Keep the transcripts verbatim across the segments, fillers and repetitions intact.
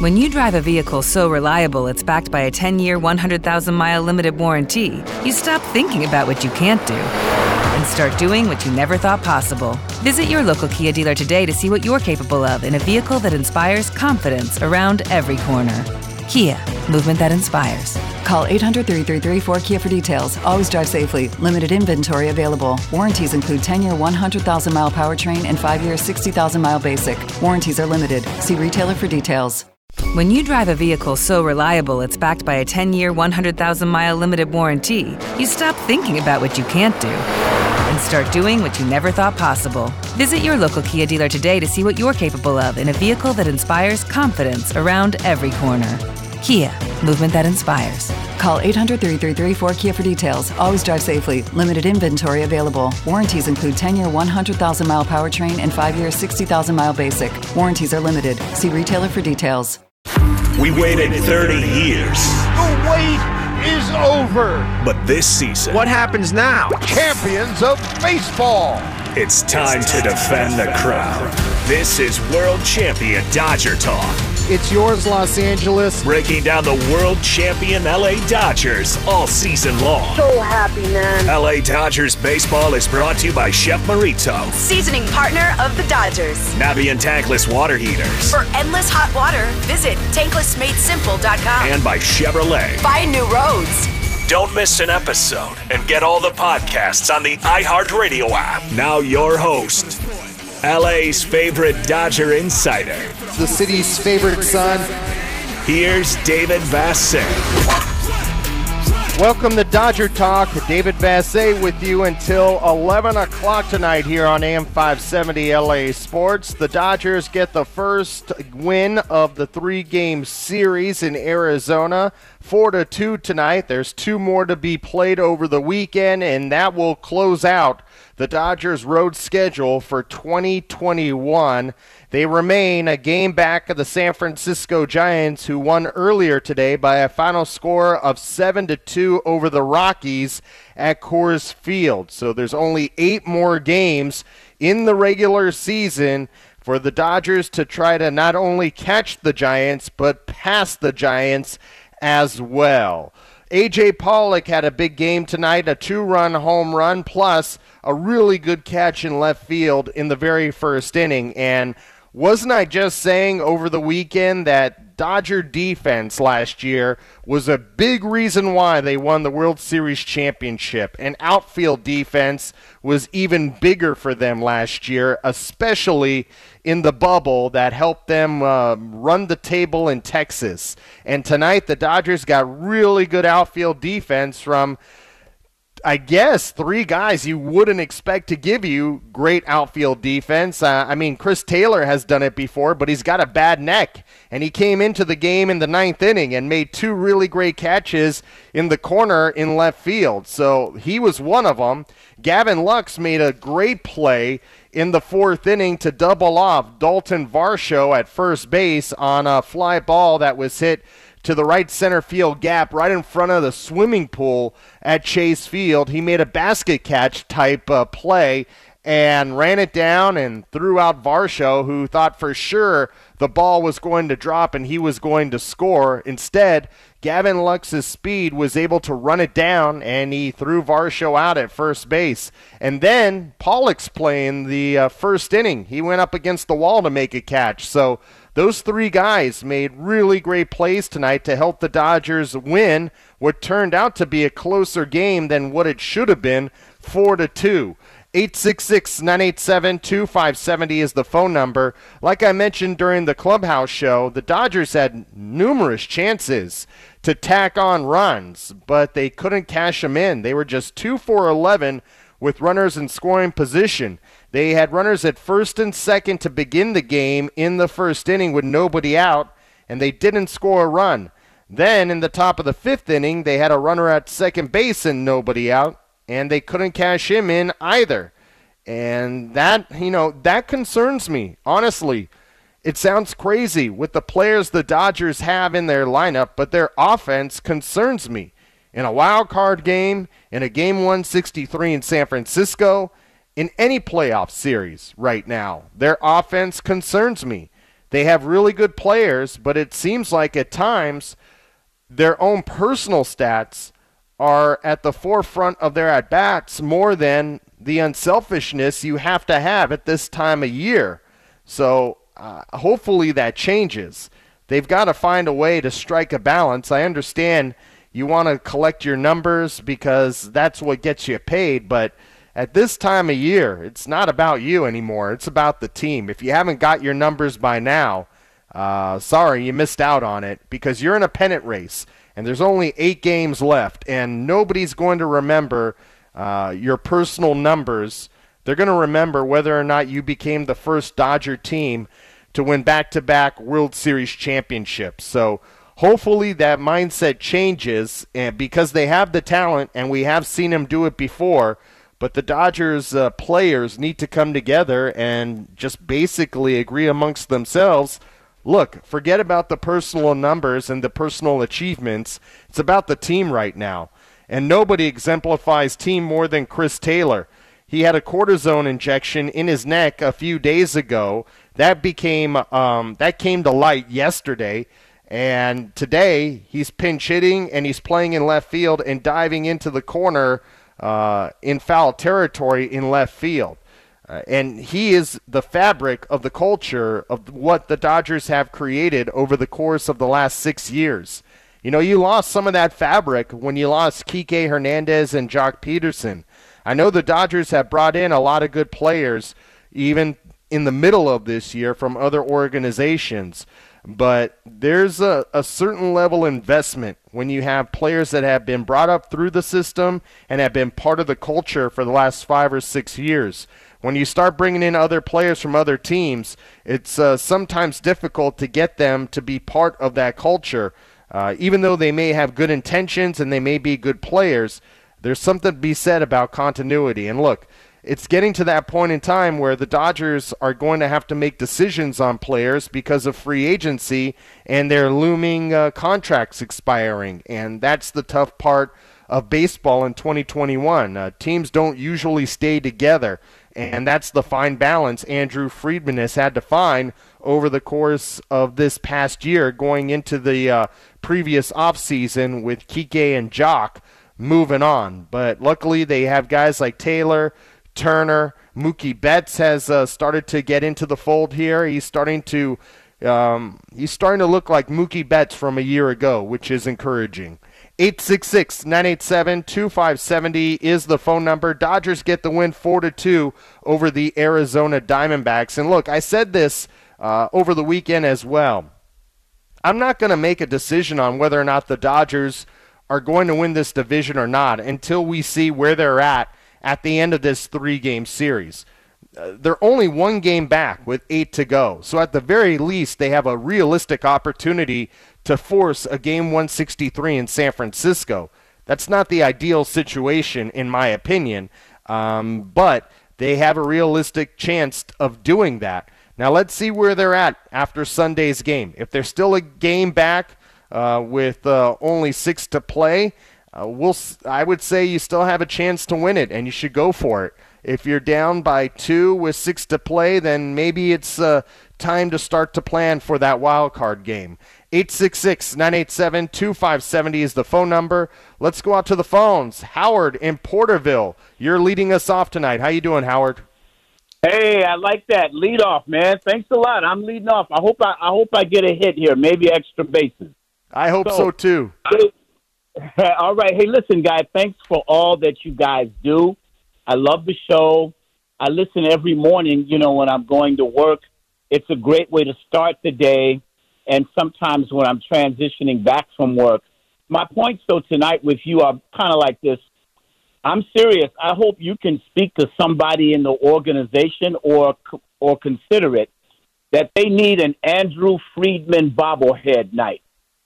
When you drive a vehicle so reliable it's backed by a ten-year, one hundred thousand mile limited warranty, you stop thinking about what you can't do and start doing what you never thought possible. Visit your local Kia dealer today to see what you're capable of in a vehicle that inspires confidence around every corner. Kia, movement that inspires. Call eight hundred, three three three, four K I A for details. Always drive safely. Limited inventory available. Warranties include ten-year, one hundred thousand mile powertrain and five-year, sixty thousand mile basic. Warranties are limited. See retailer for details. When you drive a vehicle so reliable it's backed by a ten-year, one hundred thousand mile limited warranty, you stop thinking about what you can't do and start doing what you never thought possible. Visit your local Kia dealer today to see what you're capable of in a vehicle that inspires confidence around every corner. Kia, movement that inspires. Call eight hundred, three three three, four K I A for details. Always drive safely. Limited inventory available. Warranties include ten-year, one hundred thousand mile powertrain and five-year, sixty thousand mile basic. Warranties are limited. See retailer for details. We waited thirty years. The wait is over. But this season, what happens now? Champions of baseball. It's time to defend the crown. This is World Champion Dodger Talk. It's yours, Los Angeles. Breaking down the world champion L A Dodgers all season long. So happy, man. L A Dodgers baseball is brought to you by Chef Marito, seasoning partner of the Dodgers. Navien tankless water heaters. For endless hot water, visit tankless made simple dot com. And by Chevrolet. Find new roads. Don't miss an episode and get all the podcasts on the iHeartRadio app. Now your host, L A's favorite Dodger insider, the city's favorite son. Here's David Vassegh. Welcome to Dodger Talk. David Vassegh with you until eleven o'clock tonight here on A M five seventy L A Sports. The Dodgers get the first win of the three-game series in Arizona. Four to two tonight. There's two more to be played over the weekend, and that will close out the Dodgers' road schedule for twenty twenty-one. They remain a game back of the San Francisco Giants, who won earlier today by a final score of seven to two over the Rockies at Coors Field. So there's only eight more games in the regular season for the Dodgers to try to not only catch the Giants, but pass the Giants as well. A J Pollock had a big game tonight, a two-run home run, plus a really good catch in left field in the very first inning. And wasn't I just saying over the weekend that Dodger defense last year was a big reason why they won the World Series championship? And outfield defense was even bigger for them last year, especially in the bubble that helped them uh, run the table in Texas. And tonight the Dodgers got really good outfield defense from, I guess, three guys you wouldn't expect to give you great outfield defense. Uh, I mean, Chris Taylor has done it before, but he's got a bad neck. And he came into the game in the ninth inning and made two really great catches in the corner in left field. So he was one of them. Gavin Lux made a great play in the fourth inning to double off Dalton Varsho at first base on a fly ball that was hit to the right center field gap right in front of the swimming pool at Chase Field. He made a basket catch type uh, play and ran it down and threw out Varsho, who thought for sure the ball was going to drop and he was going to score. Instead, Gavin Lux's speed was able to run it down, and he threw Varsho out at first base. And then Pollock's playing the uh, first inning. He went up against the wall to make a catch. So those three guys made really great plays tonight to help the Dodgers win what turned out to be a closer game than what it should have been, four to two. eight six six, nine eight seven, two five seven zero is the phone number. Like I mentioned during the clubhouse show, the Dodgers had numerous chances to tack on runs, but they couldn't cash them in. They were just two for eleven with runners in scoring position. They had runners at first and second to begin the game in the first inning with nobody out, and they didn't score a run. Then in the top of the fifth inning, they had a runner at second base and nobody out, and they couldn't cash him in either. And that, you know, that concerns me, honestly. It sounds crazy with the players the Dodgers have in their lineup, but their offense concerns me. In a wild card game, in a game one sixty-three in San Francisco, in any playoff series right now, their offense concerns me. They have really good players, but it seems like at times their own personal stats are at the forefront of their at-bats more than the unselfishness you have to have at this time of year. So uh, hopefully that changes. They've got to find a way to strike a balance. I understand you want to collect your numbers because that's what gets you paid, but at this time of year, it's not about you anymore. It's about the team. If you haven't got your numbers by now, uh, sorry, you missed out on it because you're in a pennant race, and there's only eight games left, and nobody's going to remember uh, your personal numbers. They're going to remember whether or not you became the first Dodger team to win back-to-back World Series championships. So hopefully that mindset changes, and because they have the talent, and we have seen them do it before. But the Dodgers uh, players need to come together and just basically agree amongst themselves. Look, forget about the personal numbers and the personal achievements. It's about the team right now. And nobody exemplifies team more than Chris Taylor. He had a cortisone injection in his neck a few days ago. That became um, that came to light yesterday. And today he's pinch hitting and he's playing in left field and diving into the corner Uh, in foul territory in left field. Uh, and he is the fabric of the culture of what the Dodgers have created over the course of the last six years. You know, you lost some of that fabric when you lost Kike Hernandez and Jock Peterson. I know the Dodgers have brought in a lot of good players, even in the middle of this year from other organizations. But there's a, a certain level of investment when you have players that have been brought up through the system and have been part of the culture for the last five or six years. When you start bringing in other players from other teams, it's uh, sometimes difficult to get them to be part of that culture. Uh, even though they may have good intentions and they may be good players, there's something to be said about continuity. And look, it's getting to that point in time where the Dodgers are going to have to make decisions on players because of free agency and their looming uh, contracts expiring. And that's the tough part of baseball in twenty twenty-one. Uh, teams don't usually stay together, and that's the fine balance Andrew Friedman has had to find over the course of this past year going into the uh, previous offseason with Kike and Jock moving on. But luckily they have guys like Taylor, Turner, Mookie Betts has uh, started to get into the fold here. He's starting to um, he's starting to look like Mookie Betts from a year ago, which is encouraging. eight six six, nine eight seven, two five seven zero is the phone number. Dodgers get the win four to two over the Arizona Diamondbacks. And look, I said this uh, over the weekend as well. I'm not going to make a decision on whether or not the Dodgers are going to win this division or not until we see where they're at at the end of this three-game series. Uh, they're only one game back with eight to go. So at the very least, they have a realistic opportunity to force a game one sixty-three in San Francisco. That's not the ideal situation, in my opinion, um, but they have a realistic chance of doing that. Now let's see where they're at after Sunday's game. If they're still a game back uh, with uh, only six to play, Uh, we'll, I would say you still have a chance to win it, and you should go for it. If you're down by two with six to play, then maybe it's uh, time to start to plan for that wild card game. eight six six, nine eight seven, two five seven zero is the phone number. Let's go out to the phones. Howard in Porterville, you're leading us off tonight. How you doing, Howard? Hey, I like that. Lead off, man. Thanks a lot. I'm leading off. I hope I, I hope I get a hit here, maybe extra bases. I hope so, so too. All right. Hey, listen, guys, thanks for all that you guys do. I love the show. I listen every morning, you know, when I'm going to work. It's a great way to start the day. And sometimes when I'm transitioning back from work. My points, though, tonight with you are kind of like this. I'm serious. I hope you can speak to somebody in the organization or or consider it that they need an Andrew Friedman bobblehead night.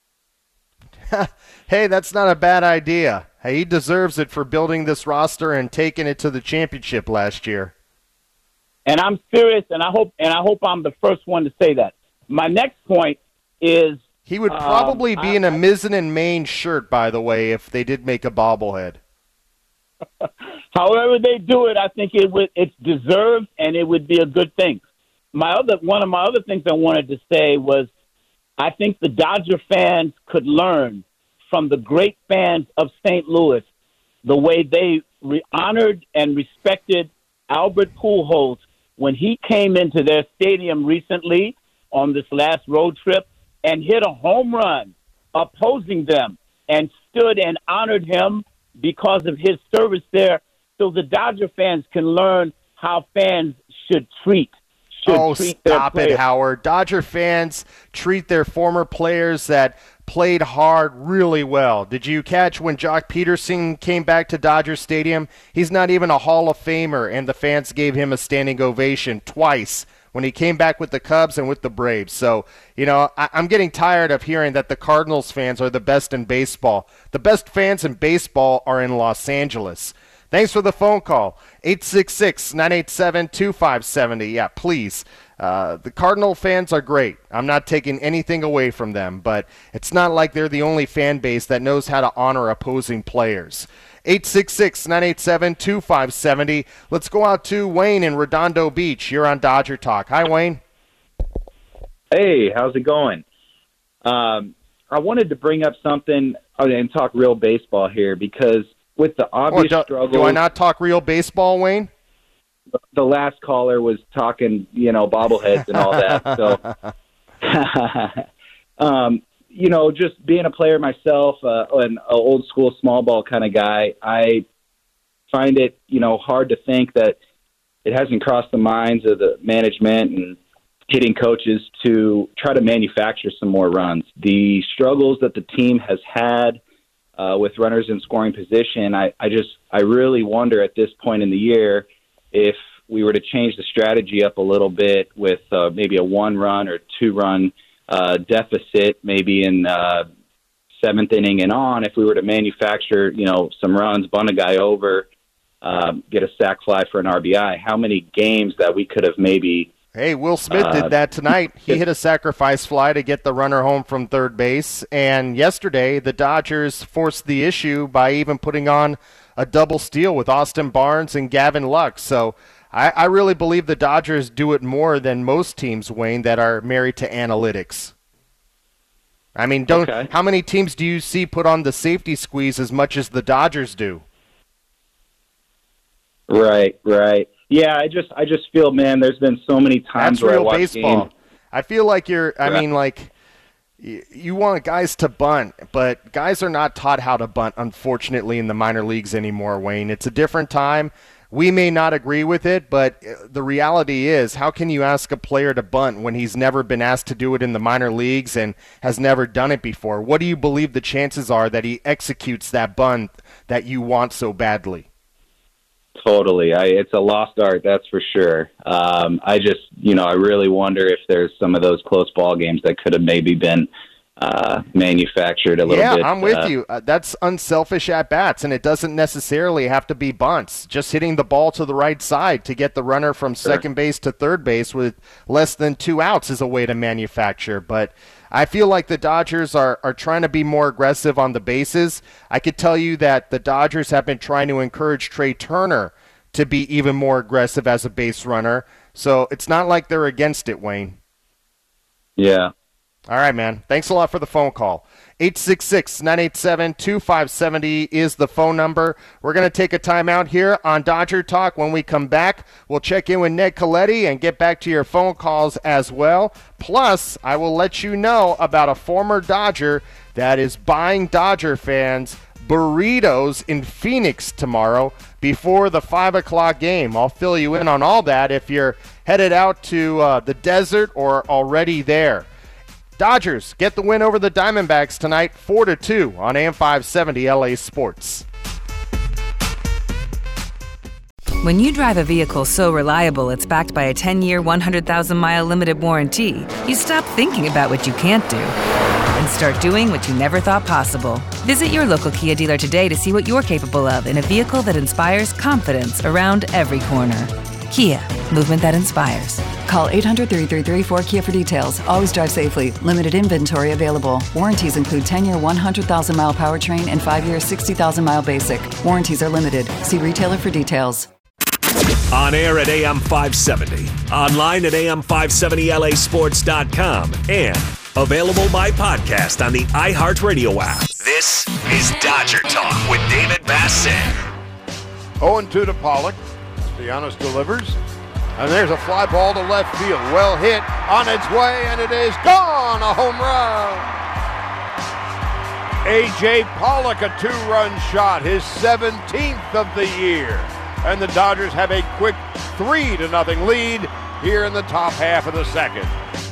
Hey, that's not a bad idea. Hey, he deserves it for building this roster and taking it to the championship last year. And I'm serious, and I hope and I hope I'm the first one to say that. My next point is he would probably um, be I, in a Mizzen and Main shirt, by the way, if they did make a bobblehead. However they do it, I think it would it's deserved and it would be a good thing. my other one of my other things I wanted to say was I think the Dodger fans could learn from the great fans of Saint Louis the way they re- honored and respected Albert Pujols when he came into their stadium recently on this last road trip and hit a home run opposing them and stood and honored him because of his service there. So the Dodger fans can learn how fans should treat Oh, stop it, Howard. Dodger fans treat their former players that played hard really well. Did you catch when Jock Peterson came back to Dodger Stadium? He's not even a Hall of Famer, and the fans gave him a standing ovation twice when he came back with the Cubs and with the Braves. So, you know, I- I'm getting tired of hearing that the Cardinals fans are the best in baseball. The best fans in baseball are in Los Angeles. Thanks for the phone call. eight six six, nine eight seven, two five seven zero. Yeah, please. Uh, the Cardinal fans are great. I'm not taking anything away from them, but it's not like they're the only fan base that knows how to honor opposing players. eight six six, nine eight seven, two five seven zero. Let's go out to Wayne in Redondo Beach. You're on Dodger Talk. Hi, Wayne. Hey, how's it going? Um, I wanted to bring up something and talk real baseball here because with the obvious oh, do, struggle, do I not talk real baseball, Wayne? The last caller was talking, you know, bobbleheads and all that. So, um, you know, just being a player myself, uh, an old school small ball kind of guy, I find it, you know, hard to think that it hasn't crossed the minds of the management and hitting coaches to try to manufacture some more runs. The struggles that the team has had Uh, with runners in scoring position, I, I just I really wonder at this point in the year if we were to change the strategy up a little bit with uh, maybe a one-run or two-run uh, deficit, maybe in uh, seventh inning and on, if we were to manufacture, you know, some runs, bunt a guy over, um, get a sac fly for an R B I, how many games that we could have maybe Hey, Will Smith uh, did that tonight. He hit a sacrifice fly to get the runner home from third base. And yesterday, the Dodgers forced the issue by even putting on a double steal with Austin Barnes and Gavin Lux. So I, I really believe the Dodgers do it more than most teams, Wayne, that are married to analytics. I mean, don't. Okay. How many teams do you see put on the safety squeeze as much as the Dodgers do? Right, right. Yeah, I just I just feel, man, there's been so many times That's where real I watch baseball. games. I feel like you're, I Right. mean, like, y- you want guys to bunt, but guys are not taught how to bunt, unfortunately, in the minor leagues anymore, Wayne. It's a different time. We may not agree with it, but uh, the reality is, how can you ask a player to bunt when he's never been asked to do it in the minor leagues and has never done it before? What do you believe the chances are that he executes that bunt that you want so badly? Totally. I, it's a lost art, that's for sure. Um, I just, you know, I really wonder if there's some of those close ball games that could have maybe been uh, manufactured a little yeah, bit. Yeah, I'm with uh, you. Uh, that's unselfish at-bats, and it doesn't necessarily have to be bunts. Just hitting the ball to the right side to get the runner from Sure. second base to third base with less than two outs is a way to manufacture. But I feel like the Dodgers are, are trying to be more aggressive on the bases. I could tell you that the Dodgers have been trying to encourage Trey Turner to be even more aggressive as a base runner. So it's not like they're against it, Wayne. Yeah. All right, man. Thanks a lot for the phone call. eight six six, nine eight seven, two five seven zero is the phone number. We're going to take a timeout here on Dodger Talk. When we come back, we'll check in with Ned Coletti and get back to your phone calls as well. Plus, I will let you know about a former Dodger that is buying Dodger fans burritos in Phoenix tomorrow before the five o'clock game. I'll fill you in on all that if you're headed out to uh, the desert or already there. Dodgers get the win over the Diamondbacks tonight, four to two on A M five seventy L A Sports. When you drive a vehicle so reliable it's backed by a ten-year, one hundred thousand mile limited warranty, you stop thinking about what you can't do and start doing what you never thought possible. Visit your local Kia dealer today to see what you're capable of in a vehicle that inspires confidence around every corner. Kia, movement that inspires. Call eight hundred, three three three, four K I A for details. Always drive safely. Limited inventory available. Warranties include ten-year, one hundred thousand mile powertrain and five-year, sixty thousand mile basic. Warranties are limited. See retailer for details. On air at A M five seventy, online at A M five seventy L A sports dot com, and available by podcast on the iHeartRadio app. This is Dodger Talk with David Bassett. oh and two to Pollock. Castellanos delivers. And there's a fly ball to left field. Well hit, on its way, and it is gone. A home run. A J. Pollock, a two-run shot, his seventeenth of the year. And the Dodgers have a quick three to nothing lead here in the top half of the second.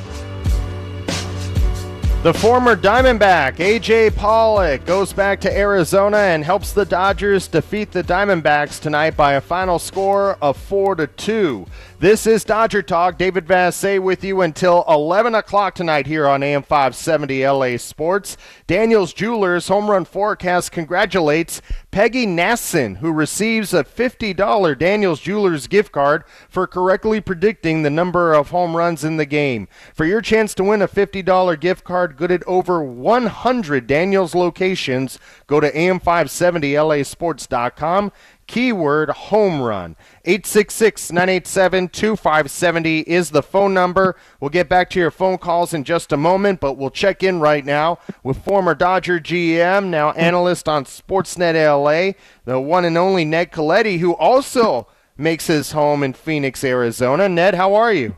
The former Diamondback, A J. Pollock, goes back to Arizona and helps the Dodgers defeat the Diamondbacks tonight by a final score of four to two. This is Dodger Talk. David Vassay with you until eleven o'clock tonight here on A M five seventy L A Sports. Daniels Jewelers Home Run Forecast congratulates Peggy Nasson, who receives a fifty dollars Daniels Jewelers gift card for correctly predicting the number of home runs in the game. For your chance to win a fifty dollars gift card good at over one hundred Daniels locations, go to A M five seventy L A sports dot com. Keyword home run. eight six six, nine eight seven, two five seven zero is the phone number. We'll get back to your phone calls in just a moment, but we'll check in right now with former Dodger G M, now analyst on Sportsnet L A, the one and only Ned Colletti, who also makes his home in Phoenix, Arizona. Ned, how are you?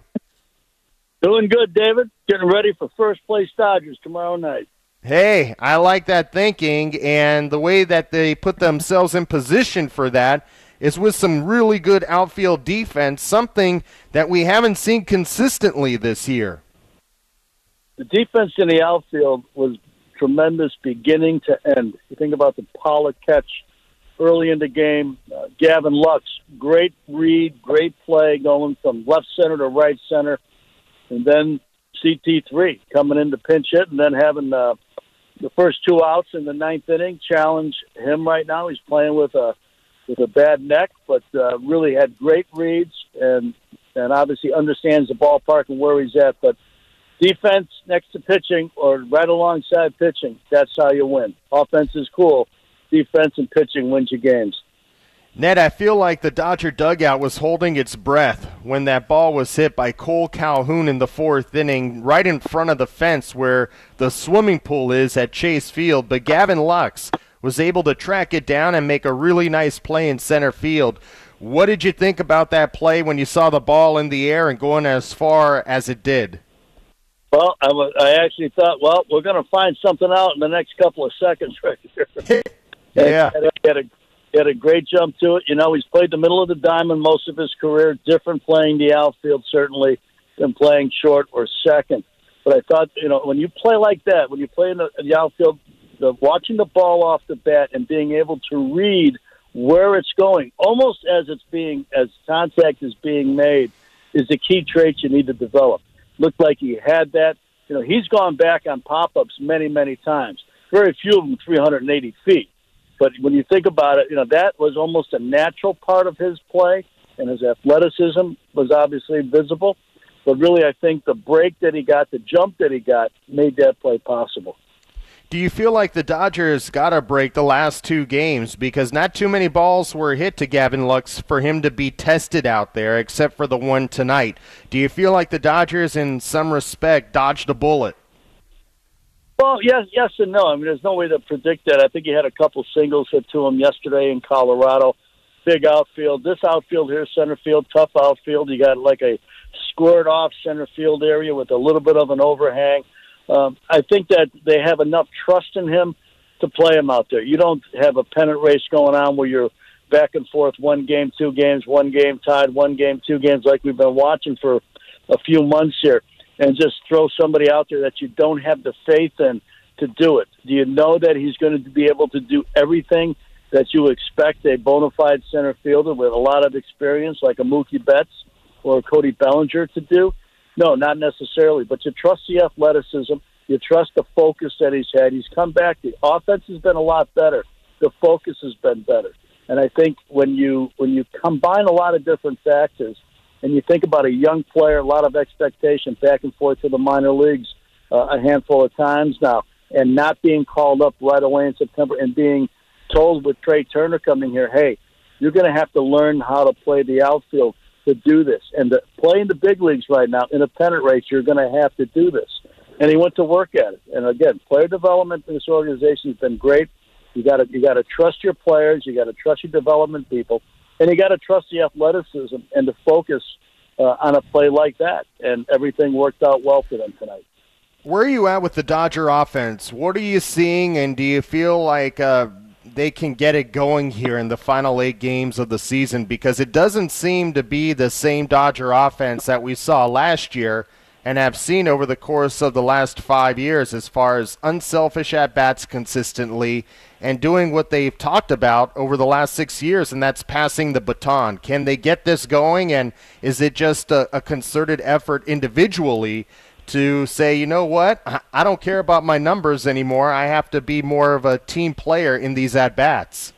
Doing good, David. Getting ready for first place Dodgers tomorrow night. Hey, I like that thinking, and the way that they put themselves in position for that is with some really good outfield defense, something that we haven't seen consistently this year. The defense in the outfield was tremendous beginning to end. You think about the Pollock catch early in the game. Uh, Gavin Lux, great read, great play going from left center to right center, and then C T three coming in to pinch hit and then having uh, the first two outs in the ninth inning challenge him right now. He's playing with a with a bad neck, but uh, really had great reads and and obviously understands the ballpark and where he's at. But defense next to pitching or right alongside pitching, that's how you win. Offense is cool. Defense and pitching wins you games. Ned, I feel like the Dodger dugout was holding its breath when that ball was hit by Cole Calhoun in the fourth inning right in front of the fence where the swimming pool is at Chase Field. But Gavin Lux was able to track it down and make a really nice play in center field. What did you think about that play when you saw the ball in the air and going as far as it did? Well, I, was, I actually thought, well, we're going to find something out in the next couple of seconds right here. Yeah. Had a, had a, had a great jump to it. You know, he's played the middle of the diamond most of his career, different playing the outfield, certainly, than playing short or second. But I thought, you know, when you play like that, when you play in the, in the outfield, the, watching the ball off the bat and being able to read where it's going, almost as it's being, as contact is being made, is the key trait you need to develop. Looked like he had that. You know, he's gone back on pop-ups many, many times. Very few of them three hundred eighty feet. But when you think about it, you know, that was almost a natural part of his play, and his athleticism was obviously visible. But really, I think the break that he got, the jump that he got, made that play possible. Do you feel like the Dodgers got to break the last two games because not too many balls were hit to Gavin Lux for him to be tested out there, except for the one tonight? Do you feel like the Dodgers, in some respect, dodged a bullet? Well, yes, yes and no. I mean, there's no way to predict that. I think he had a couple singles hit to him yesterday in Colorado. Big outfield. This outfield here, center field, tough outfield. You got like a squared off center field area with a little bit of an overhang. Um, I think that they have enough trust in him to play him out there. You don't have a pennant race going on where you're back and forth, one game, two games, one game tied, one game, two games, like we've been watching for a few months here, and just throw somebody out there that you don't have the faith in to do it. Do you know that he's going to be able to do everything that you expect a bona fide center fielder with a lot of experience like a Mookie Betts or Cody Bellinger to do? No, not necessarily, but you trust the athleticism. You trust the focus that he's had. He's come back. The offense has been a lot better. The focus has been better. And I think when you when you combine a lot of different factors and you think about a young player, a lot of expectation back and forth to the minor leagues uh, a handful of times now, and not being called up right away in September and being told with Trey Turner coming here, hey, You're going to have to learn how to play the outfield to do this. And to play in the big leagues right now, in a pennant race, you're going to have to do this. And he went to work at it. And again, player development in this organization has been great. You got to you got to trust your players. You got to trust your development people, and you got to trust the athleticism and to focus uh, on a play like that. And everything worked out well for them tonight. Where are you at with the Dodger offense? What are you seeing, and do you feel like uh, they can get it going here in the final eight games of the season? Because it doesn't seem to be the same Dodger offense that we saw last year and have seen over the course of the last five years as far as unselfish at-bats consistently and doing what they've talked about over the last six years, and that's passing the baton. Can they get this going, and is it just a, a concerted effort individually to say, you know what, I don't care about my numbers anymore. I have to be more of a team player in these at-bats?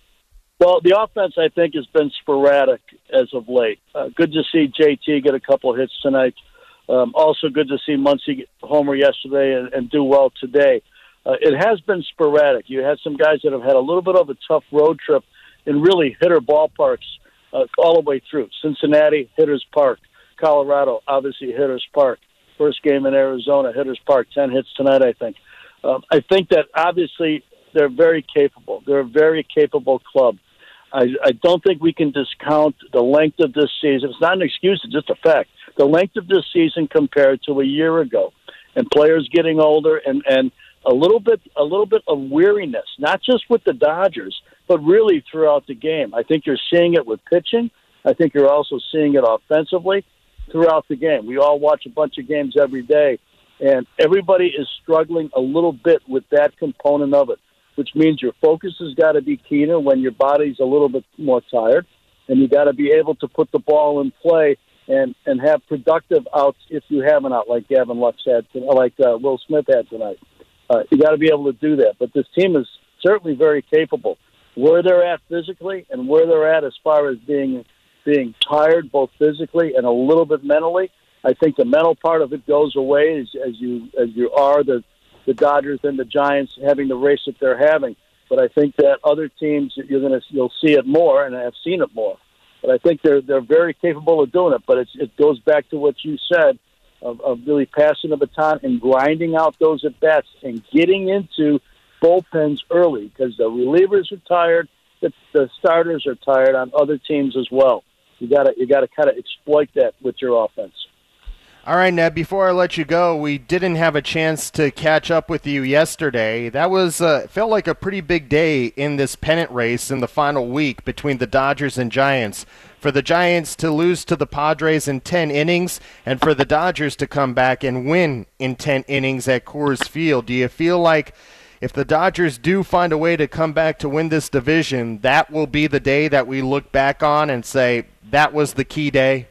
Well, the offense, I think, has been sporadic as of late. Uh, good to see J T get a couple of hits tonight. Um, also good to see Muncy get homer yesterday and, and do well today. Uh, it has been sporadic. You had some guys that have had a little bit of a tough road trip in really hitter ballparks uh, all the way through. Cincinnati, Hitters Park. Colorado, obviously Hitters Park. First game in Arizona, Hitters Park, ten hits tonight, I think. Um, I think that obviously they're very capable. They're a very capable club. I, I don't think we can discount the length of this season. It's not an excuse, it's just a fact. The length of this season compared to a year ago, and players getting older, and, and a little bit a little bit of weariness, not just with the Dodgers, but really throughout the game. I think you're seeing it with pitching. I think you're also seeing it offensively throughout the game. We all watch a bunch of games every day, and everybody is struggling a little bit with that component of it, which means your focus has got to be keener when your body's a little bit more tired, and you got to be able to put the ball in play and, and have productive outs if you have an out like Gavin Lux had, like uh, Will Smith had tonight. Uh, you got to be able to do that. But this team is certainly very capable. Where they're at physically and where they're at as far as being being tired, both physically and a little bit mentally, I think the mental part of it goes away as, as you as you are the the Dodgers and the Giants having the race that they're having. But I think that other teams, you're gonna you'll see it more, and I've seen it more. But I think they're they're very capable of doing it. But it's, it goes back to what you said of, of really passing the baton and grinding out those at bats and getting into bullpens early, because the relievers are tired, the, the starters are tired on other teams as well. You gotta you gotta kind of exploit that with your offense. All right, Ned, before I let you go, we didn't have a chance to catch up with you yesterday. That was uh, felt like a pretty big day in this pennant race in the final week between the Dodgers and Giants. For the Giants to lose to the Padres in ten innings and for the Dodgers to come back and win in ten innings at Coors Field. Do you feel like if the Dodgers do find a way to come back to win this division, that will be the day that we look back on and say that was the key day?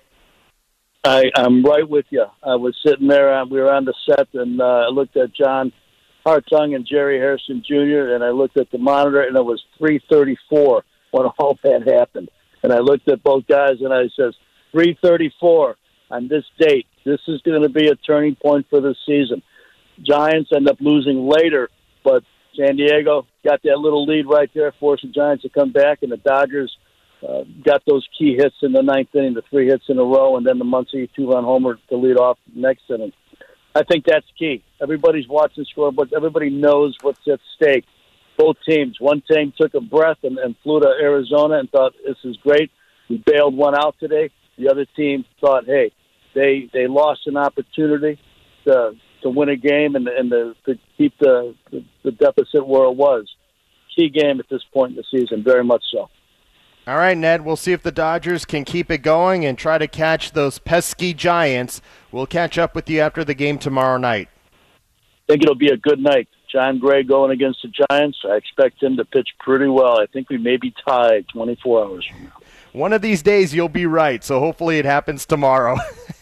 I, I'm right with you. I was sitting there, uh, we were on the set, and uh, I looked at John Hartung and Jerry Harrison Junior, and I looked at the monitor, and it was three thirty-four when all that happened. And I looked at both guys, and I says, three thirty-four on this date. This is going to be a turning point for this season. Giants end up losing later, but San Diego got that little lead right there, forced the Giants to come back, and the Dodgers Uh, got those key hits in the ninth inning, the three hits in a row, and then the Muncy two-run homer to lead off the next inning. I think that's key. Everybody's watching scoreboards. Everybody knows what's at stake. Both teams. One team took a breath and, and flew to Arizona and thought, this is great. We bailed one out today. The other team thought, hey, they they lost an opportunity to to win a game and, and to, to keep the, the, the deficit where it was. Key game at this point in the season, very much so. All right, Ned, we'll see if the Dodgers can keep it going and try to catch those pesky Giants. We'll catch up with you after the game tomorrow night. I think it'll be a good night. John Gray going against the Giants. I expect him to pitch pretty well. I think we may be tied twenty-four hours from now. One of these days you'll be right, so hopefully it happens tomorrow.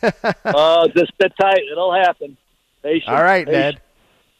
uh, just sit tight. It'll happen. Patience. All right, Patience. Ned.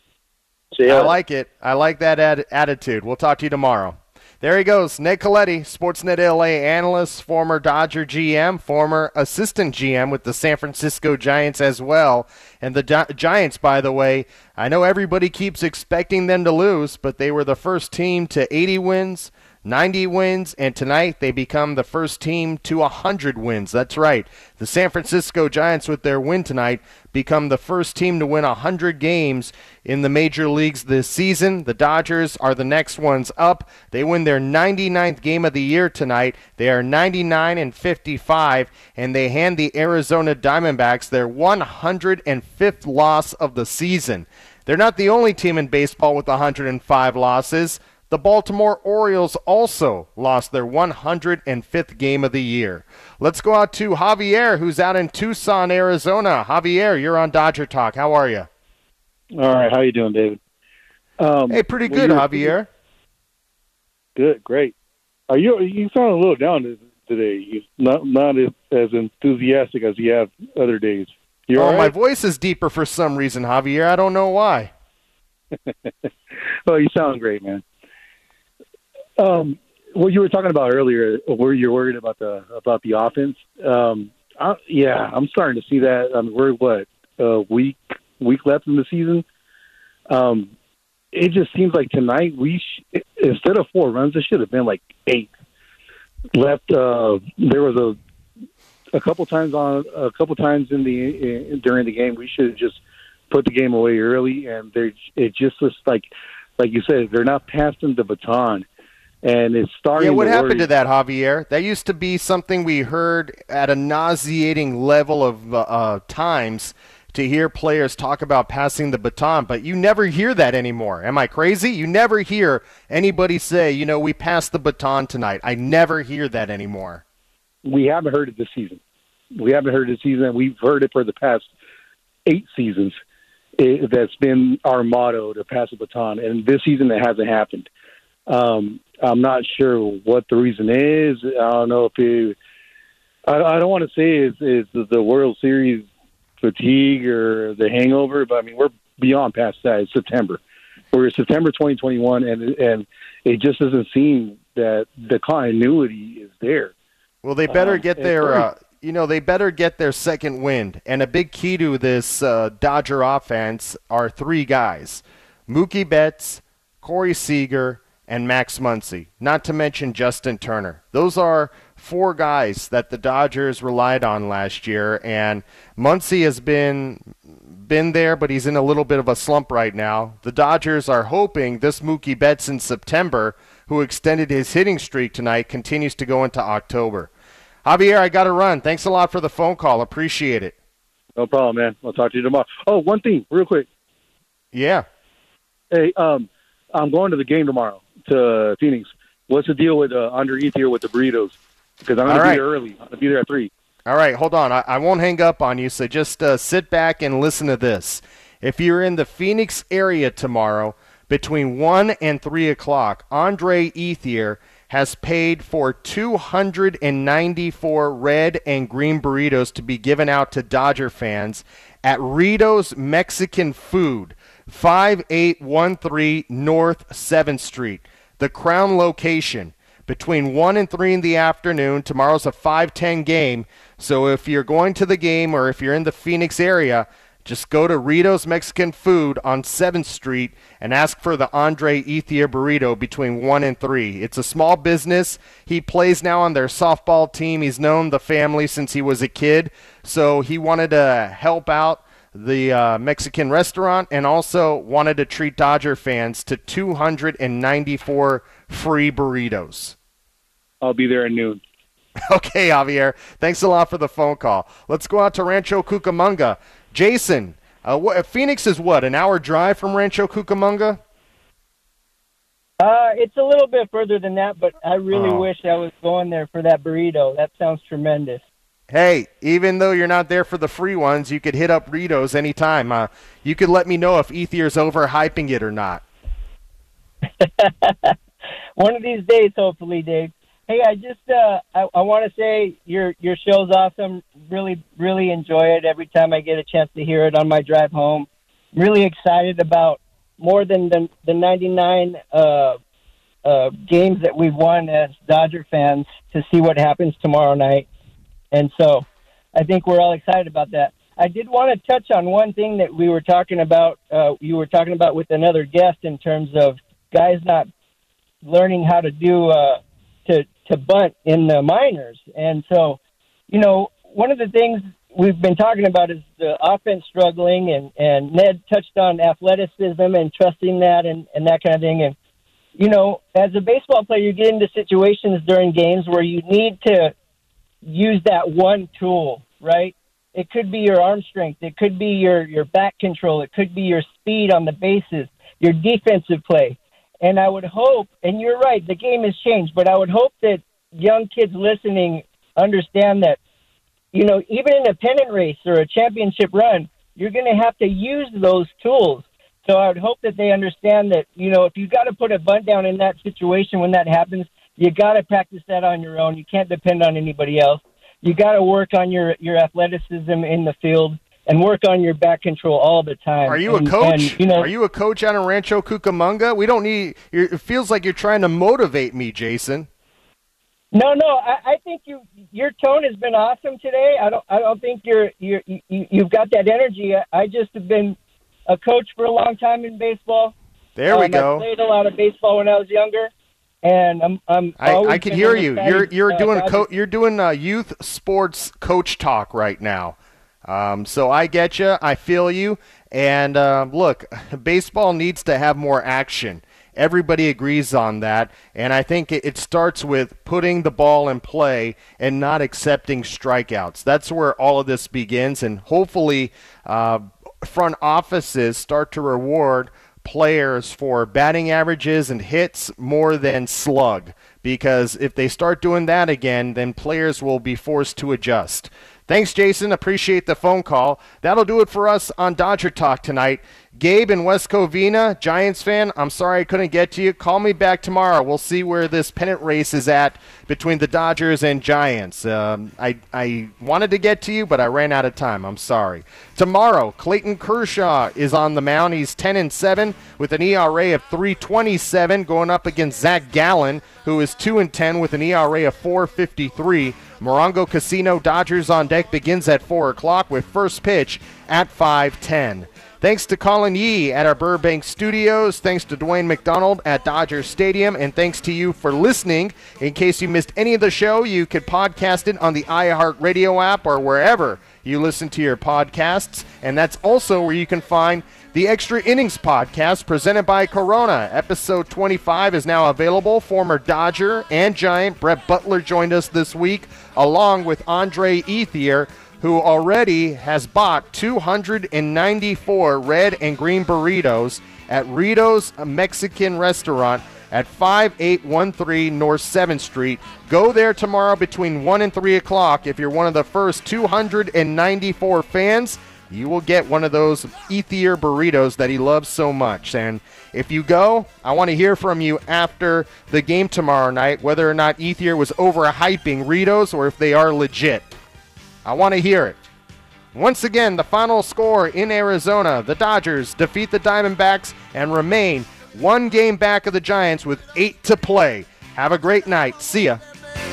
See ya. I like it. I like that ad- attitude. We'll talk to you tomorrow. There he goes, Ned Colletti, Sportsnet L A analyst, former Dodger G M, former assistant G M with the San Francisco Giants as well. And the Gi- Giants, by the way, I know everybody keeps expecting them to lose, but they were the first team to eighty wins, ninety wins, and tonight they become the first team to one hundred wins. That's right. The San Francisco Giants, with their win tonight, become the first team to win one hundred games in the major leagues this season. The Dodgers are the next ones up. They win their ninety-ninth game of the year tonight. They are ninety-nine and fifty-five, and they hand the Arizona Diamondbacks their one hundred fifth loss of the season. They're not the only team in baseball with one hundred five losses. The Baltimore Orioles also lost their one hundred fifth game of the year. Let's go out to Javier, who's out in Tucson, Arizona. Javier, you're on Dodger Talk. How are you? All right. How you doing, David? Um, hey, pretty good, well, Javier. Good, great. Are you you sound a little down today? You're not not as, as enthusiastic as you have other days. You oh, all right? My voice is deeper for some reason, Javier. I don't know why. Well, you sound great, man. Um, what you were talking about earlier, where you're worried about the about the offense. Um, I, yeah, I'm starting to see that. I mean, we're what a week week left in the season. Um, it just seems like tonight we sh- instead of four runs, it should have been like eight left. Uh, there was a a couple times on a couple times in the in, during the game we should have just put the game away early, and they it just was like like you said, they're not passing the baton. And it's starting. Yeah, what to happened worry. to that, Javier? That used to be something we heard at a nauseating level of uh, uh, times to hear players talk about passing the baton, but you never hear that anymore. Am I crazy? You never hear anybody say, you know, we passed the baton tonight. I never hear that anymore. We haven't heard it this season. We haven't heard it this season. We've heard it for the past eight seasons. It, that's been our motto, to pass the baton, and this season it hasn't happened. Um, I'm not sure what the reason is. I don't know if it, I, I don't want to say it's, it's the World Series fatigue or the hangover, but I mean, we're beyond past that. It's September. We're in September twenty twenty-one, and and it just doesn't seem that the continuity is there. Well, they better um, get their, uh, you know, they better get their second wind. And a big key to this uh, Dodger offense are three guys: Mookie Betts, Corey Seager, and Max Muncy, not to mention Justin Turner. Those are four guys that the Dodgers relied on last year, and Muncy has been been there, but he's in a little bit of a slump right now. The Dodgers are hoping this Mookie Betts in September, who extended his hitting streak tonight, continues to go into October. Javier, I got to run. Thanks a lot for the phone call. Appreciate it. No problem, man. I'll talk to you tomorrow. Oh, one thing, real quick. Yeah. Hey, um, I'm going to the game tomorrow to Phoenix. What's the deal with uh, Andre Ethier with the burritos? Because I'm going to be right. there early. I'm going to be there at three. All right, hold on. I, I won't hang up on you, so just uh, sit back and listen to this. If you're in the Phoenix area tomorrow between one and three o'clock, Andre Ethier has paid for two hundred ninety-four red and green burritos to be given out to Dodger fans at Rito's Mexican Food, five eight one three North seventh Street, the Crown location. Between one and three in the afternoon. Tomorrow's a five ten game, so if you're going to the game or if you're in the Phoenix area, just go to Rito's Mexican Food on seventh Street and ask for the Andre Ethier burrito between one and three. It's a small business. He plays now on their softball team. He's known the family since he was a kid, so he wanted to help out the uh, Mexican restaurant and also wanted to treat Dodger fans to two hundred ninety-four free burritos. I'll be there at noon. Okay, Javier. Thanks a lot for the phone call. Let's go out to Rancho Cucamonga. Jason, uh, what, Phoenix is what, an hour drive from Rancho Cucamonga? Uh, it's a little bit further than that, but I really Oh. wish I was going there for that burrito. That sounds tremendous. Hey, even though you're not there for the free ones, you could hit up Rito's anytime. Uh, you could let me know if Ethier's overhyping it or not. One of these days, hopefully, Dave. Hey, I just uh, I, I want to say your your show's awesome. Really, really enjoy it every time I get a chance to hear it on my drive home. Really excited about more than the, the ninety-nine uh, uh, games that we've won as Dodger fans to see what happens tomorrow night. And so I think we're all excited about that. I did want to touch on one thing that we were talking about, uh, you were talking about with another guest in terms of guys not learning how to do uh, to to bunt in the minors. And so, you know, one of the things we've been talking about is the offense struggling, and, and Ned touched on athleticism and trusting that and, and that kind of thing. And, you know, as a baseball player, you get into situations during games where you need to use that one tool, right? It could be your arm strength. It could be your, your back control. It could be your speed on the bases, your defensive play. And I would hope, and you're right, the game has changed, but I would hope that young kids listening understand that, you know, even in a pennant race or a championship run, you're going to have to use those tools. So I would hope that they understand that, you know, if you got to put a bunt down in that situation when that happens, you got to practice that on your own. You can't depend on anybody else. You got to work on your, your athleticism in the field and work on your back control all the time. Are you and, a coach? And, you know, Are you a coach out in Rancho Cucamonga? We don't need. You're, it feels like you're trying to motivate me, Jason. No, no. I, I think you your tone has been awesome today. I don't. I don't think you're you're you, you've got that energy. I, I just have been a coach for a long time in baseball. There we um, go. I played a lot of baseball when I was younger. And I'm, I'm I, I can hear you. You're you're uh, doing co- you're doing uh, youth sports coach talk right now. Um, so I get you. I feel you. And uh, look, baseball needs to have more action. Everybody agrees on that. And I think it, it starts with putting the ball in play and not accepting strikeouts. That's where all of this begins. And hopefully uh, front offices start to reward players for batting averages and hits more than slug, because if they start doing that again, then players will be forced to adjust. Thanks, Jason. Appreciate the phone call. That'll do it for us on Dodger Talk tonight. Gabe in West Covina, Giants fan, I'm sorry I couldn't get to you. Call me back tomorrow. We'll see where this pennant race is at between the Dodgers and Giants. Um, I, I wanted to get to you, but I ran out of time. I'm sorry. Tomorrow, Clayton Kershaw is on the mound. He's ten and seven with an E R A of three twenty-seven, going up against Zach Gallen, who is two and ten with an E R A of four fifty-three. Morongo Casino Dodgers on Deck begins at four o'clock with first pitch at five ten. Thanks to Colin Yee at our Burbank studios. Thanks to Dwayne McDonald at Dodger Stadium. And thanks to you for listening. In case you missed any of the show, you could podcast it on the iHeartRadio app or wherever you listen to your podcasts. And that's also where you can find the Extra Innings podcast presented by Corona. Episode twenty-five is now available. Former Dodger and Giant Brett Butler joined us this week, along with Andre Ethier, who already has bought two hundred ninety-four red and green burritos at Rito's Mexican Restaurant at five eight one three North seventh Street. Go there tomorrow between one and three o'clock. If you're one of the first two hundred ninety-four fans, you will get one of those Ethier burritos that he loves so much. And if you go, I want to hear from you after the game tomorrow night, whether or not Ethier was overhyping Rito's or if they are legit. I want to hear it. Once again, the final score in Arizona, the Dodgers defeat the Diamondbacks and remain one game back of the Giants with eight to play. Have a great night. See ya.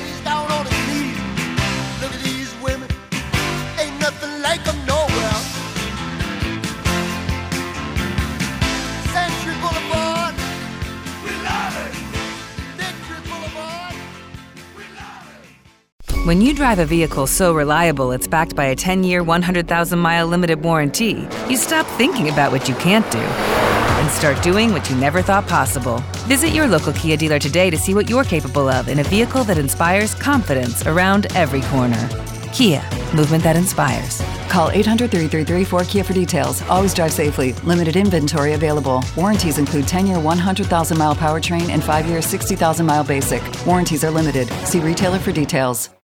When you drive a vehicle so reliable it's backed by a ten-year, one hundred thousand mile limited warranty, you stop thinking about what you can't do and start doing what you never thought possible. Visit your local Kia dealer today to see what you're capable of in a vehicle that inspires confidence around every corner. Kia, movement that inspires. Call eight hundred, three three three, four K I A for details. Always drive safely. Limited inventory available. Warranties include ten-year, one hundred thousand mile powertrain and five-year, sixty thousand mile basic. Warranties are limited. See retailer for details.